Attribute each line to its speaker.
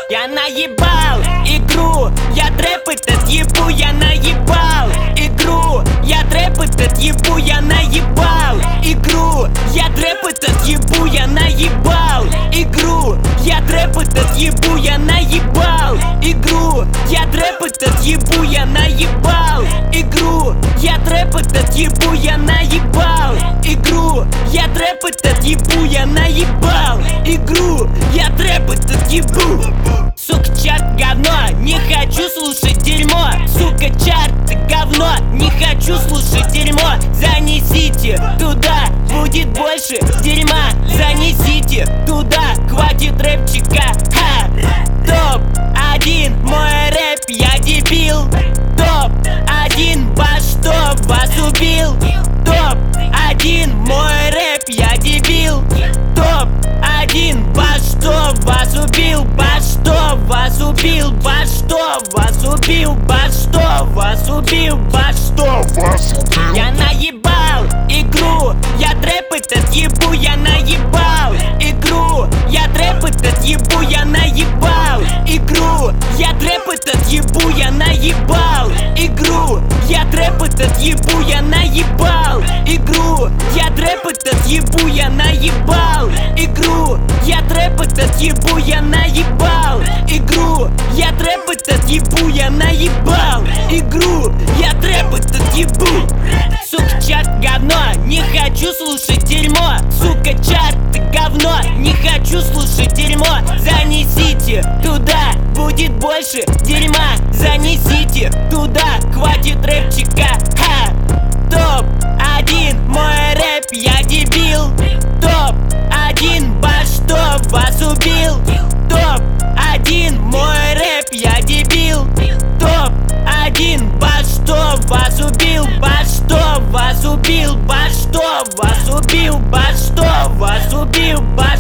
Speaker 1: Я наебал игру, я трэп этот ебу, я наебал игру, я трэп этот ебу, я наебал игру, я трэп этот ебу, я наебал игру, я трэп этот ебу, я наебал игру, я трэп этот ебу, я наебал игру, я трэп этот ебу, я наебал игру, я трэп этот ебу, я наебал игру, я трэп этот ебу. Сука, чат говно, не хочу слушать дерьмо. Сука, чат говно, не хочу слушать дерьмо. Занесите туда, будет больше дерьма. Занесите туда, хватит рэпчика. Ха! Топ-1 мой рэп, я дебил. Топ-1 во что вас убил. Топ-1 мой рэп, я дебил. Топ-1 во что вас убил. Во что вас убил. Во что вас убил. Во что вас убил. Во что вас убил. Я наебал игру, я трэп этот ебу, я наебал игру, я трэп этот ебу, я наебал игру, я трэп этот ебу, я наебал игру, я трэп этот ебу, я наебал игру, я трэп этот ебу, я наебал игру, я трэп этот ебу, я наебал игру, я трэп этот ебу, я наебал игру, я трэп этот ебу. Сука, чат говно, не хочу слушать дерьмо. Сука, чат говно, не хочу слушать дерьмо. Занесите туда, будет больше дерьма. Занесите туда, хватит рэпчика. Ха! Топ-1 мой рэп, я дебил. Топ-1 во что вас убил. Топ-1 мой рэп, я дебил. Топ-1 во что вас убил. Во что вас убил. Во что вас убил. Во что вас убил.